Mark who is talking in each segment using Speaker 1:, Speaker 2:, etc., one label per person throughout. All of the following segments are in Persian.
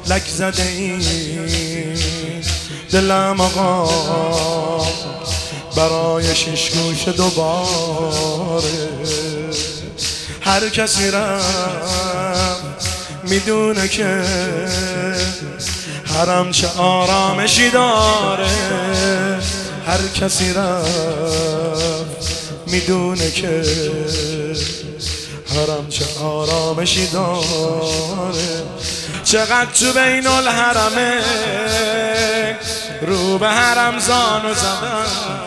Speaker 1: لک زده این دلم آقا برای شش گوش دوباره. هر کسی رفت میدونه که حرم چه آرامشی داره. هر کسی رفت میدونه که حرم چه آرامشی داره. چقدر تو بین الحرمه رو به حرم زانو زدم.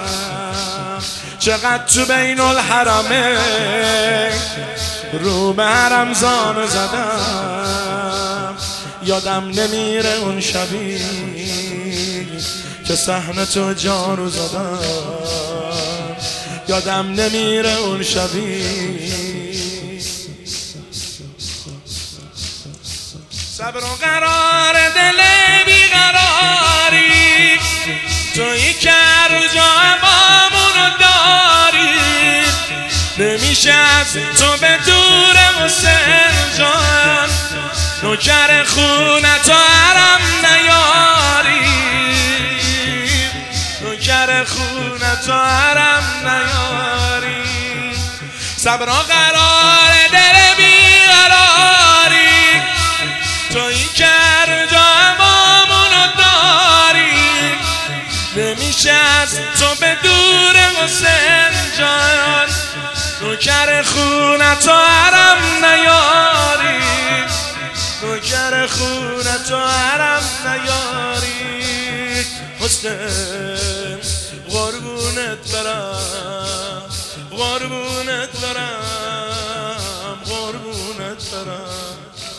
Speaker 1: چقدر تو بین الحرمه رو به حرم زانو زدم. یادم نمیره اون شبی که صحنه تو جارو زدم. یادم نمیره اون شبی صبر و قرار دل بیقراری تویی که هر جا امامونو داری. نمیشه از تو به دور حسین جان نوکر خونت و حرم نیاری. نوکر خونت و حرم نیاری. صبر و قرار دل بیقراری تویی که هر جا امامونو داری. نمیشه از تو به دور حسین جان نوکر خونت و حرم نیاری. نوکر خونت و حرم نیاری. حسین قربونت برم قربونت برم قربونت برم.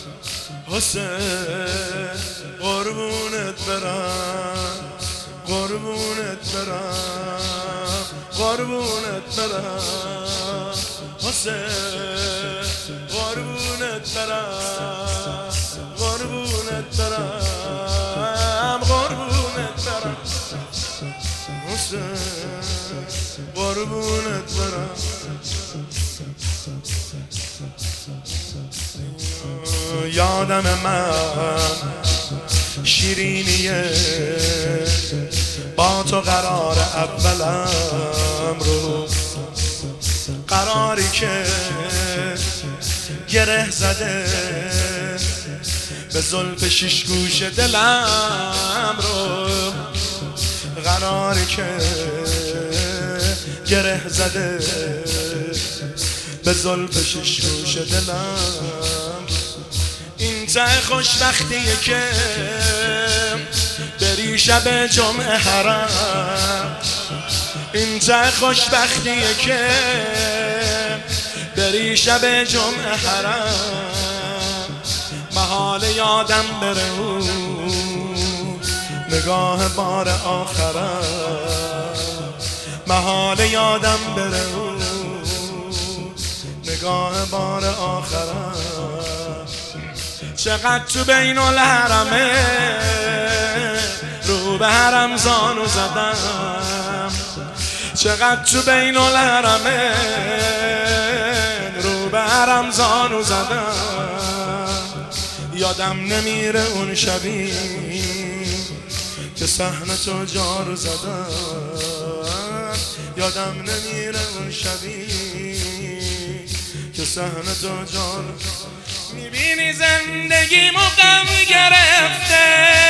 Speaker 1: حسین قربونت برم قربونت برم قربونت برم. حسین قربونت برم قربونت برم قربونت برم. حسین قربونت برم. یادم من شیرینیه با تو قرار اولم رو. قراری که گره زده به زلف شش گوش دلم رو. قراری که گره زده به زلف شش گوش دلم. این ته خوشبختیه که بری شب جمعه حرم. این ته خوشبختیه که بری شب جمعه حرم. محال یادم بره اون نگاه بار آخرم. محال یادم بره اون نگاه بار آخرم. چقدر تو بین الحرمه رو به حرم زانو زدم. چقدر تو بین الحرمه رو به حرم زانو زدم. یادم نمیره اون شبی که صحنه تو جارو زدم. یادم نمیره اون شبی که صحنه تو جارو. میبینی زندگیمو غم گرفته.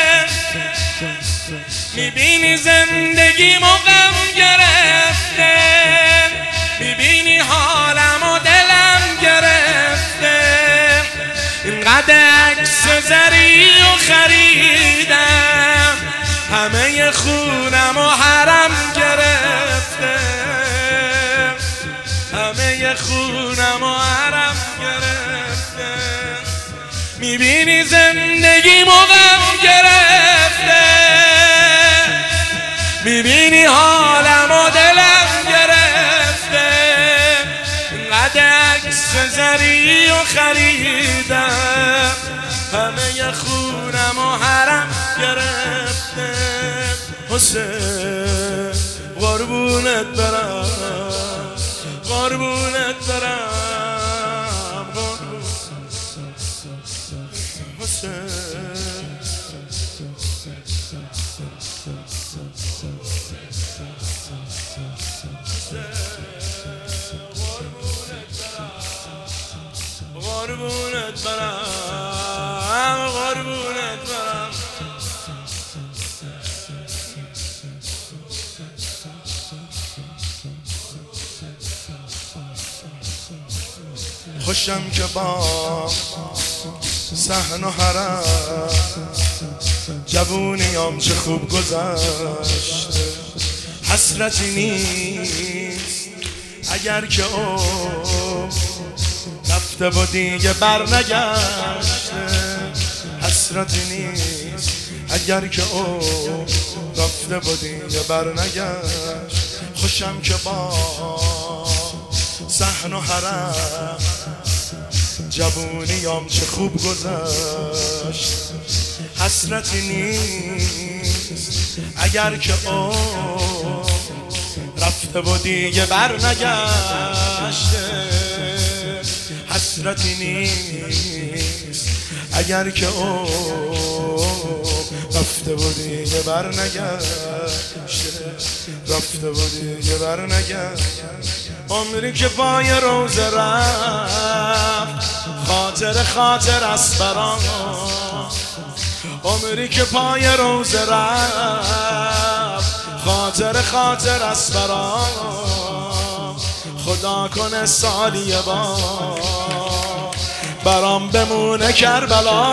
Speaker 1: میبینی زندگیمو غم گرفته. میبینی حالم و دلم گرفته. اینقدر عکس زری و خریدم همه خونم و حرم گرفته. همه خونم و حرم گرفته. میبینی زندگیمو غم گرفته. میبینی حالم و دلم گرفته. اینقدر عکس زری و خریدم همه خونم و حرم گرفته. حسین قربونت برم قربونت برم. حسین قربونت برم قربونت برم. خوشم که با صحن و حرم جوونیام چه خوب گذشت. حسرتی نیست اگر که او رفته و دیگه برنگشته. حسرتی نیست اگر که او رفته و دیگه برنگشت. خوشم که با صحن و حرم جوونیام چه خوب گذشت. حسرتی نیست اگر که او رفته و دیگه برنگشته. حسرتی نیست اگر که او رفته و دیگه برنگشته. رفته و دیگه برنگشته. عمری که پای روزه رفت خاطر است برام. عمری که پای روزه رفت خاطر است برام. خدا کنه سالی با برام بمونه کربلا.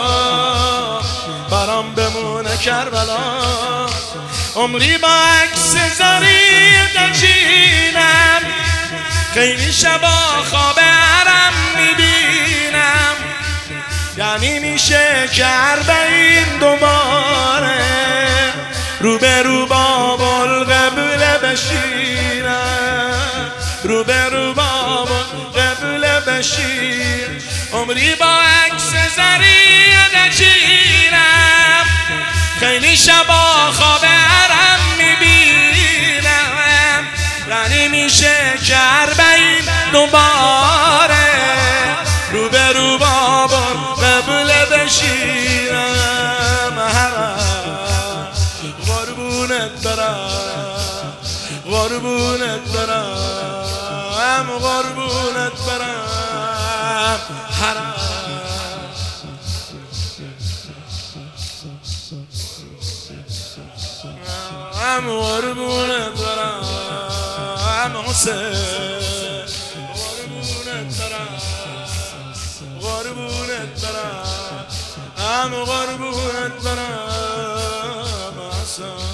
Speaker 1: برام بمونه کربلا. عمری با عکس زری نشینم خیلی شبا خواب حرم میبینم. یعنی میشه که این دوباره روبرو با بلقبله بشینم. روبرو با بلقبله بشین. عمری با عکس زری نشینم خیلی شبا خواب حرم میبینم. یعنی میشه که این دوباره روبرو با قبله بشینم. حرم قربونت برم قربونت برم قربونت برم. حرم قربونت برم حسین. قربونت برم قربونت برم قربونت برم حسین.